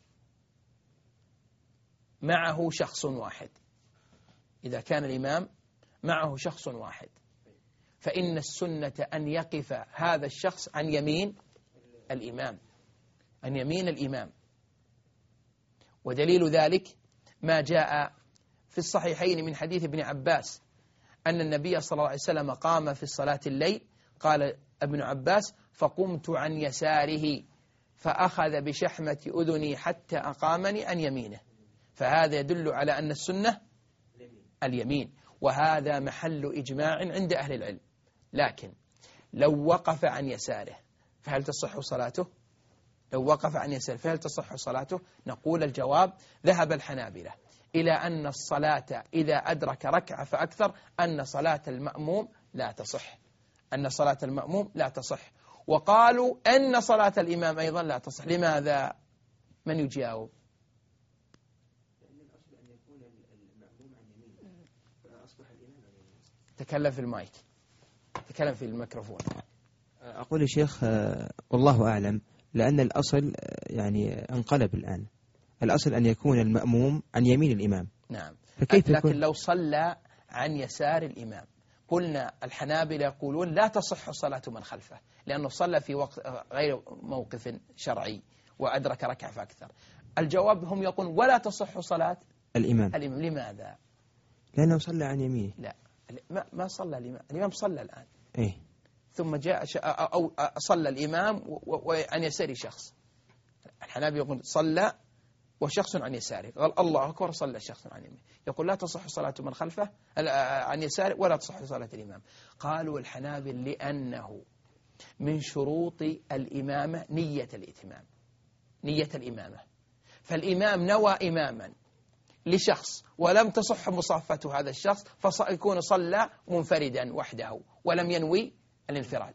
معه شخص واحد إذا كان الإمام معه شخص واحد فإن السنة أن يقف هذا الشخص عن يمين الإمام عن يمين الإمام ودليل ذلك ما جاء في الصحيحين من حديث ابن عباس أن النبي صلى الله عليه وسلم قام في صلاة الليل، قال ابن عباس: فقمت عن يساره فأخذ بشحمة أذني حتى أقامني عن يمينه. فهذا يدل على أن السنة اليمين، وهذا محل إجماع عند أهل العلم. لكن لو وقف عن يساره فهل تصح صلاته؟ لو وقف عن يساره فهل تصح صلاته؟ نقول الجواب: ذهب الحنابلة إلى أن الصلاة إذا أدرك ركعة فأكثر أن صلاة المأموم لا تصح أن صلاة المأموم لا تصح وقالوا أن صلاة الإمام أيضا لا تصح. لماذا؟ من يجاوب؟ تكلم في المايك تكلم في الميكروفون. أقول يا شيخ والله أعلم، لأن الأصل يعني انقلب الآن، الأصل أن يكون المأموم عن يمين الإمام. نعم، فكيف لكن يكون؟ لو صلى عن يسار الإمام قلنا الحنابلة يقولون لا تصح صلاة من خلفه، لأنه صلى في وقت غير موقف شرعي وأدرك ركعة فأكثر. الجواب هم يقولون ولا تصح صلاة الإمام. الإمام. لماذا؟ لأنه صلى عن يمينه. لا، ما ما صلى الإمام. الإمام صلى الآن إيه؟ ثم جاء أو صلى الإمام وعن يسار شخص. الحنابلة يقول صلى وشخص عن يساره، قال الله أكبر، صلى شخص عن يمينه، يقول لا تصح صلاة من خلفه عن يساره ولا تصح صلاة الإمام. قالوا الحنابل لأنه من شروط الإمامة نية الإتمام نية الإمامة، فالإمام نوى إماما لشخص ولم تصح مصافة هذا الشخص فيكون صلى منفردا وحده ولم ينوي الانفراد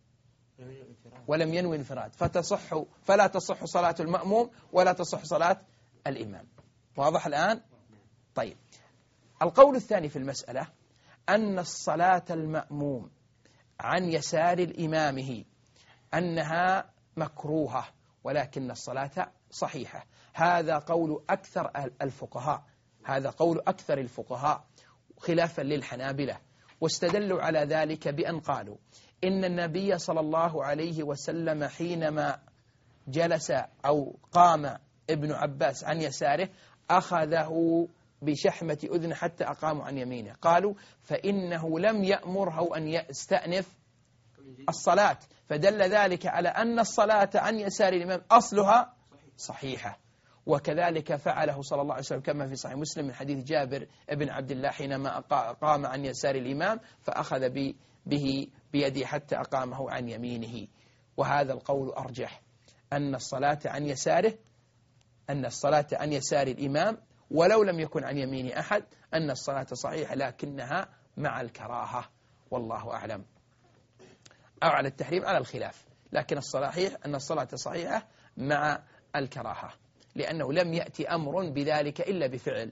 ولم ينوي انفراد فتصح فلا تصح صلاة المأموم ولا تصح صلاة الإمام. واضح الآن؟ طيب، القول الثاني في المسألة أن الصلاة المأموم عن يسار الإمامه أنها مكروهة ولكن الصلاة صحيحة. هذا قول أكثر الفقهاء هذا قول أكثر الفقهاء خلافا للحنابلة، واستدلوا على ذلك بأن قالوا إن النبي صلى الله عليه وسلم حينما جلس أو قام ابن عباس عن يساره أخذه بشحمة أذن حتى أقاموا عن يمينه. قالوا فإنه لم يأمره أن يستأنف الصلاة، فدل ذلك على أن الصلاة عن يسار الإمام أصلها صحيحة. وكذلك فعله صلى الله عليه وسلم كما في صحيح مسلم من حديث جابر بن عبد الله حينما قام عن يسار الإمام فأخذ به بيده حتى أقامه عن يمينه. وهذا القول أرجح، أن الصلاة عن يساره أن الصلاة عن يسار الإمام ولو لم يكن عن يمين أحد أن الصلاة صحيحة، لكنها مع الكراهة، والله أعلم. أو على التحريم على الخلاف، لكن الصحيح أن الصلاة صحيحة مع الكراهة، لأنه لم يأتي أمر بذلك إلا بفعل.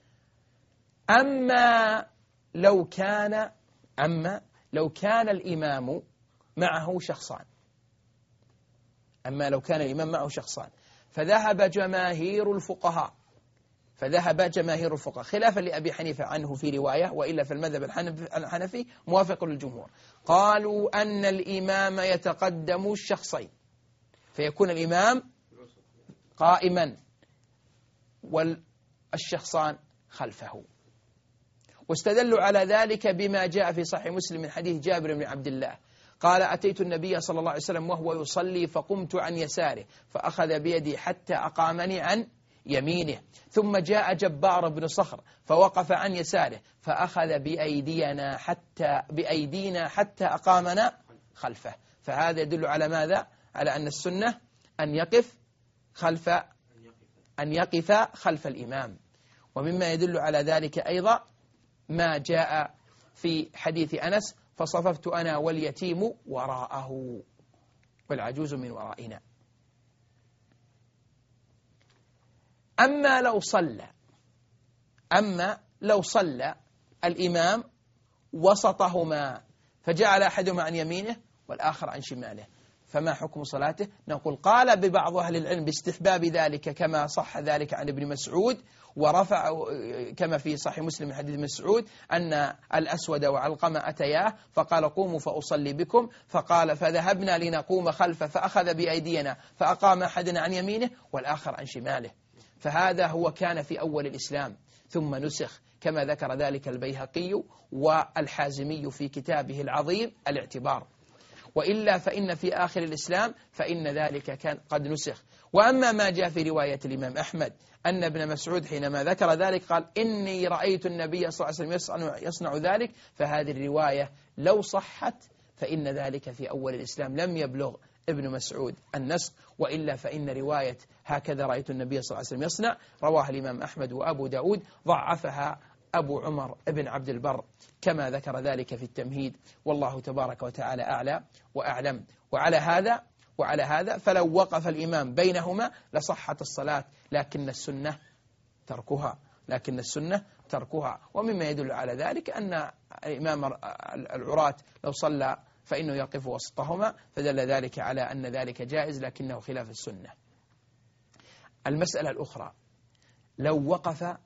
أما لو كان أما لو كان الإمام معه شخصان أما لو كان الإمام معه شخصان فذهب جماهير الفقهاء فذهب جماهير الفقهاء خلافا لأبي حنيفة عنه في رواية، وإلا في المذهب الحنفي موافق للجمهور، قالوا أن الإمام يتقدم الشخصين، فيكون الإمام قائما والشخصان خلفه. واستدلوا على ذلك بما جاء في صحيح مسلم من حديث جابر بن عبد الله قال: أتيت النبي صلى الله عليه وسلم وهو يصلي فقمت عن يساره فأخذ بيدي حتى أقامني عن يمينه، ثم جاء جبار بن صخر فوقف عن يساره فأخذ بأيدينا حتى بأيدينا حتى أقامنا خلفه. فهذا يدل على ماذا؟ على أن السنة أن يقف خلف أن يقف خلف الإمام. ومما يدل على ذلك أيضا ما جاء في حديث أنس: فصففت أنا واليتيم وراءه والعجوز من ورائنا. أما لو صلى أما لو صلى الإمام وسطهما فجعل أحدهما عن يمينه والآخر عن شماله، فما حكم صلاته؟ نقول قال ببعض أهل العلم باستحباب ذلك، كما صح ذلك عن ابن مسعود، ورفع كما في صحيح مسلم من حديث مسعود أن الأسود وعلقمة أتياه فقال: قوموا فأصلي بكم، فقال: فذهبنا لنقوم خلفه فأخذ بأيدينا فأقام أحدنا عن يمينه والآخر عن شماله. فهذا هو كان في أول الإسلام ثم نسخ، كما ذكر ذلك البيهقي والحازمي في كتابه العظيم الاعتبار. وإلا فإن في آخر الإسلام فإن ذلك كان قد نسخ. وأما ما جاء في رواية الإمام أحمد أن ابن مسعود حينما ذكر ذلك قال: إني رأيت النبي صلى الله عليه وسلم يصنع ذلك، فهذه الرواية لو صحت فإن ذلك في أول الإسلام لم يبلغ ابن مسعود النسخ. وإلا فإن رواية هكذا رأيت النبي صلى الله عليه وسلم يصنع رواها الإمام أحمد وأبو داود، ضعفها أبو عمر ابن عبد البر كما ذكر ذلك في التمهيد، والله تبارك وتعالى أعلى وأعلم. وعلى هذا وعلى هذا فلو وقف الإمام بينهما لصحت الصلاة، لكن السنة تركها لكن السنة تركها. ومما يدل على ذلك أن الإمام العراة لو صلى فإنه يقف وسطهما، فدل ذلك على أن ذلك جائز، لكنه خلاف السنة. المسألة الأخرى: لو وقف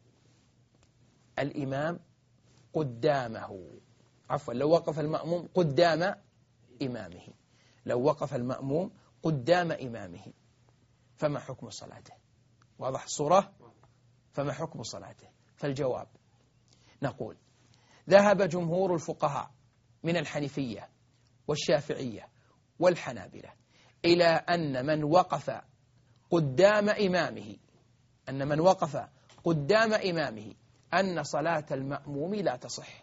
الإمام قدامه عفوا لو وقف المأموم قدام إمامه لو وقف المأموم قدام إمامه فما حكم صلاته؟ واضح الصورة؟ فما حكم صلاته؟ فالجواب نقول: ذهب جمهور الفقهاء من الحنفية والشافعية والحنابلة إلى أن من وقف قدام إمامه أن من وقف قدام إمامه أن صلاة المأموم لا تصح.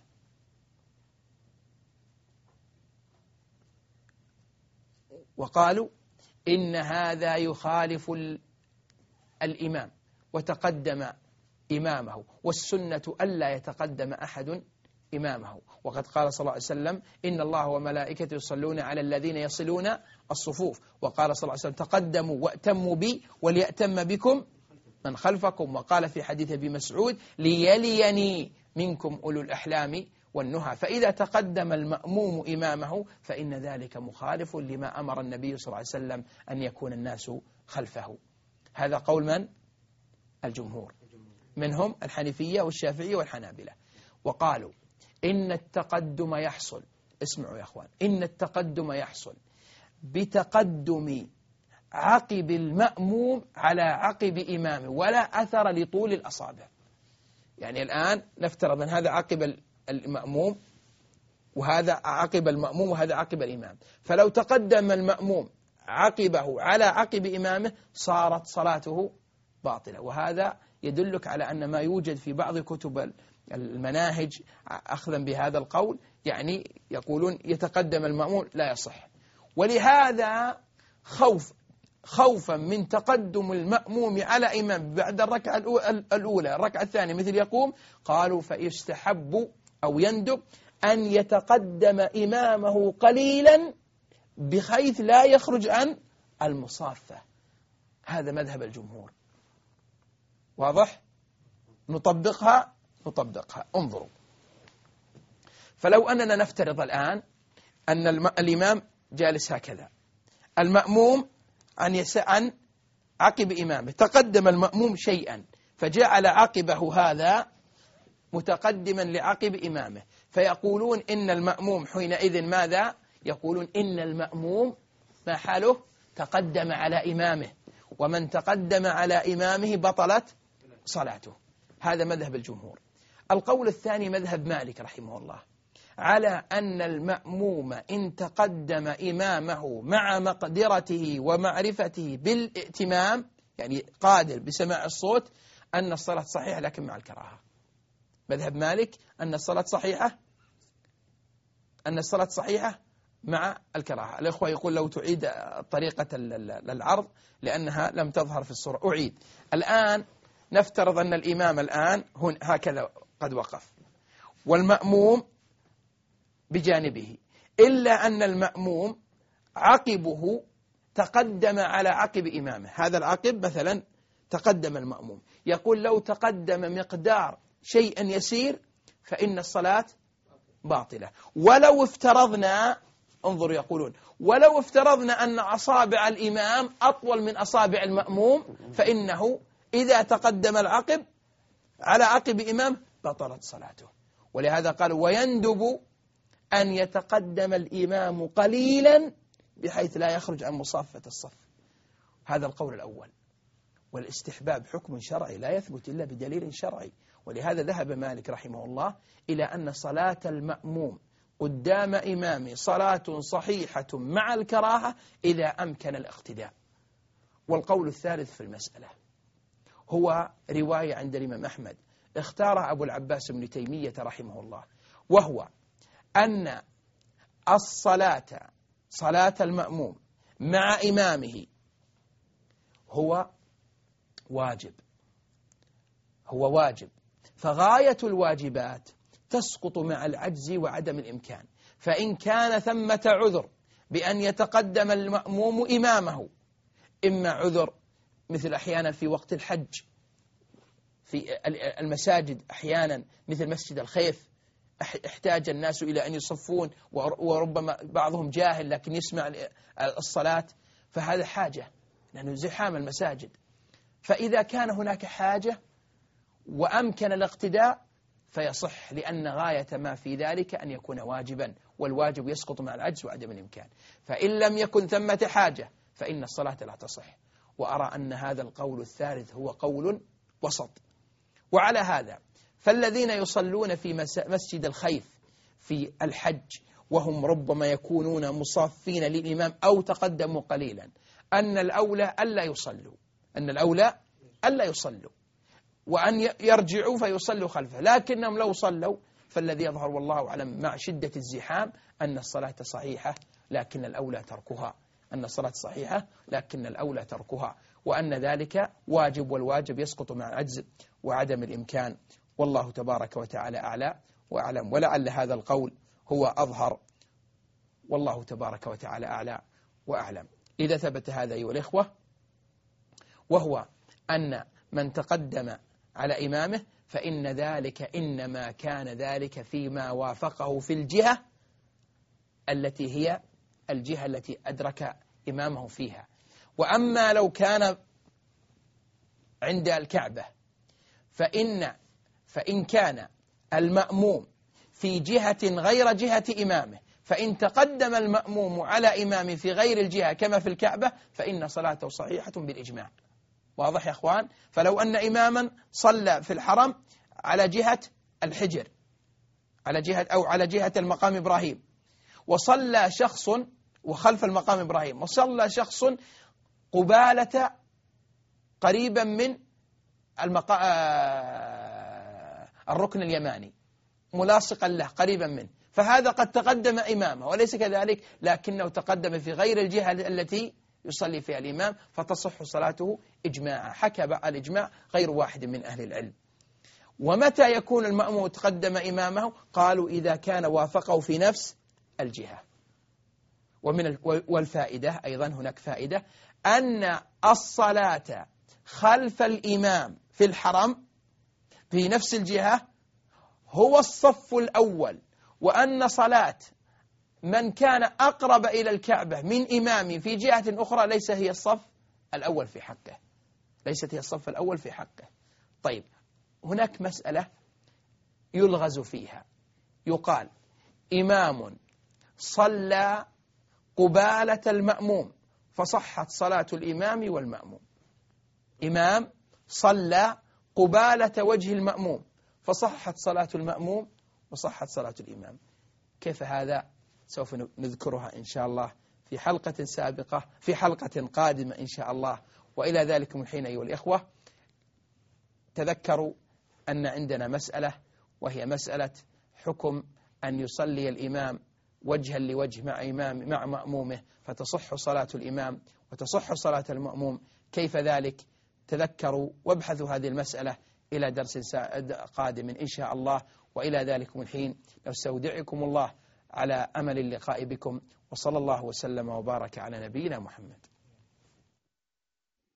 وقالوا إن هذا يخالف الإمام وتقدم إمامه، والسنة ألا يتقدم أحد إمامه. وقد قال صلى الله عليه وسلم: إن الله وملائكته يصلون على الذين يصلون الصفوف. وقال صلى الله عليه وسلم: تقدموا وأتموا بي وليأتم بكم من خلفكم. وقال في حديث أبي مسعود: ليليني منكم أولو الأحلام والنهى. فإذا تقدم المأموم إمامه فإن ذلك مخالف لما أمر النبي صلى الله عليه وسلم أن يكون الناس خلفه. هذا قول من؟ الجمهور، منهم الحنفية والشافعية والحنابلة. وقالوا إن التقدم يحصل، اسمعوا يا أخوان، إن التقدم يحصل بتقدم عقب المأموم على عقب إمامه، ولا أثر لطول الأصابع. يعني الآن نفترض أن هذا عقب المأموم وهذا عقب المأموم وهذا عقب الإمام، فلو تقدم المأموم عقبه على عقب إمامه صارت صلاته باطلة. وهذا يدلك على أن ما يوجد في بعض كتب المناهج أخذا بهذا القول، يعني يقولون يتقدم المأموم لا يصح. ولهذا خوف خوفا من تقدم المأموم على إمام بعد الركعة الأولى الركعة الثانية مثل يقوم، قالوا فيستحب أو يندب أن يتقدم إمامه قليلا بحيث لا يخرج عن المصافة. هذا مذهب الجمهور. واضح؟ نطبقها نطبقها انظروا. فلو أننا نفترض الآن أن الإمام جالس هكذا، المأموم عن يس عن عقب إمامه، تقدم المأموم شيئا فجعل عقبه هذا متقدما لعقب إمامه، فيقولون إن المأموم حينئذ ماذا؟ يقولون إن المأموم ما حاله؟ تقدم على إمامه، ومن تقدم على إمامه بطلت صلاته. هذا مذهب الجمهور. القول الثاني مذهب مالك رحمه الله، على أن المأموم إن تقدم إمامه مع مقدرته ومعرفته بالائتمام، يعني قادر بسماع الصوت، أن الصلاة صحيحة لكن مع الكراهة. مذهب مالك أن الصلاة صحيحة أن الصلاة صحيحة مع الكراهة. الأخوة يقول لو تعيد طريقة العرض لأنها لم تظهر في الصورة. أعيد. الآن نفترض أن الإمام الآن هكذا قد وقف والمأموم بجانبه، إلا أن المأموم عقبه تقدم على عقب إمامه. هذا العقب مثلا تقدم المأموم، يقول لو تقدم مقدار شيئا يسير فإن الصلاة باطلة. ولو افترضنا، انظروا يقولون، ولو افترضنا أن أصابع الإمام أطول من أصابع المأموم فإنه إذا تقدم العقب على عقب إمام بطلت صلاته. ولهذا قالوا ويندب أن يتقدم الإمام قليلا بحيث لا يخرج عن مصافة الصف. هذا القول الأول. والاستحباب حكم شرعي لا يثبت إلا بدليل شرعي، ولهذا ذهب مالك رحمه الله إلى أن صلاة المأموم قدام إمامه صلاة صحيحة مع الكراهة إذا أمكن الاقتداء. والقول الثالث في المسألة هو رواية عند الإمام أحمد اختار أبو العباس بن تيمية رحمه الله، وهو أن الصلاة صلاة المأموم مع إمامه هو واجب هو واجب فغاية الواجبات تسقط مع العجز وعدم الإمكان. فإن كان ثمة عذر بأن يتقدم المأموم إمامه، إما عذر مثل أحيانا في وقت الحج في المساجد، أحيانا مثل مسجد الخيف احتاج الناس إلى أن يصفون وربما بعضهم جاهل لكن يسمع الصلاة، فهذا حاجة لأنه زحام المساجد. فإذا كان هناك حاجة وأمكن الاقتداء فيصح، لأن غاية ما في ذلك أن يكون واجبا، والواجب يسقط مع العجز وعدم الإمكان. فإن لم يكن ثمة حاجة فإن الصلاة لا تصح. وأرى أن هذا القول الثالث هو قول وسط. وعلى هذا فالذين يصلون في مسجد الخيف في الحج وهم ربما يكونون مصافين للإمام أو تقدموا قليلا، أن الأولى ألا يصلوا أن الأولى ألا يصلوا وأن يرجعوا فيصلوا خلفه. لكنهم لو صلوا فالذي يظهر والله أعلم مع شدة الزحام أن الصلاة صحيحة لكن الأولى تركها أن الصلاة صحيحة لكن الأولى تركها وأن ذلك واجب، والواجب يسقط مع العجز وعدم الإمكان. والله تبارك وتعالى أعلى وأعلم، ولعل هذا القول هو أظهر، والله تبارك وتعالى أعلى وأعلم. إذا ثبت هذا أيها الإخوة، وهو أن من تقدم على إمامه فإن ذلك إنما كان ذلك فيما وافقه في الجهة التي هي الجهة التي أدرك إمامه فيها. وأما لو كان عند الكعبة فإن فإن كان المأموم في جهة غير جهة إمامه، فإن تقدم المأموم على إمامه في غير الجهة كما في الكعبة فإن صلاته صحيحة بالإجماع. واضح يا أخوان؟ فلو أن إماما صلى في الحرم على جهة الحجر على جهة أو على جهة المقام إبراهيم، وصلى شخص وخلف المقام إبراهيم، وصلى شخص قبالة قريبا من المقا... الركن اليماني ملاصقا له قريبا منه، فهذا قد تقدم إمامه وليس كذلك، لكنه تقدم في غير الجهة التي يصلي فيها الإمام فتصح صلاته إجماعا. حكى الإجماع غير واحد من أهل العلم. ومتى يكون المأموم تقدم إمامه؟ قالوا إذا كان وافقه في نفس الجهة. ومن والفائدة أيضا هناك فائدة أن الصلاة خلف الإمام في الحرم في نفس الجهة هو الصف الأول، وأن صلاة من كان أقرب إلى الكعبة من إمامه في جهة أخرى ليس هي الصف الأول في حقه، ليست هي الصف الأول في حقه. طيب هناك مسألة يلغز فيها، يقال إمام صلى قبالة المأموم فصحت صلاة الإمام والمأموم، إمام صلى قبالة وجه المأموم فصحت صلاة المأموم وصحت صلاة الإمام. كيف هذا؟ سوف نذكرها إن شاء الله في حلقة سابقة في حلقة قادمة إن شاء الله. وإلى ذلك من حين أيها الإخوة تذكروا أن عندنا مسألة، وهي مسألة حكم أن يصلي الإمام وجها لوجه مع إمام مع مأمومه فتصح صلاة الإمام وتصح صلاة المأموم. كيف ذلك؟ تذكروا وابحثوا هذه المسألة إلى درس قادم إن شاء الله. وإلى ذلك من حين نستودعكم الله على أمل اللقاء بكم، وصلى الله وسلم وبارك على نبينا محمد.